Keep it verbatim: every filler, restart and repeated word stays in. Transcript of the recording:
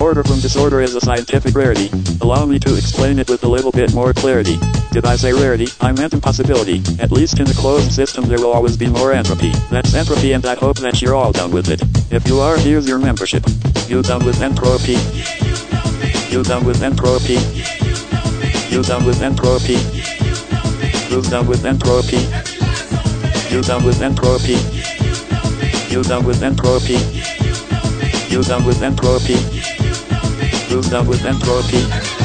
Order from disorder is a scientific rarity. Allow me to explain it with a little bit more clarity. Did I say rarity? I meant impossibility. At least in a closed system there will always be more entropy. That's entropy, and I hope that you're all down with it. If you are, here's your membership. You down with entropy? You down with entropy? You down with entropy? Who's down with entropy? You down with entropy? You down with entropy? You down with entropy? Who's down with entropy?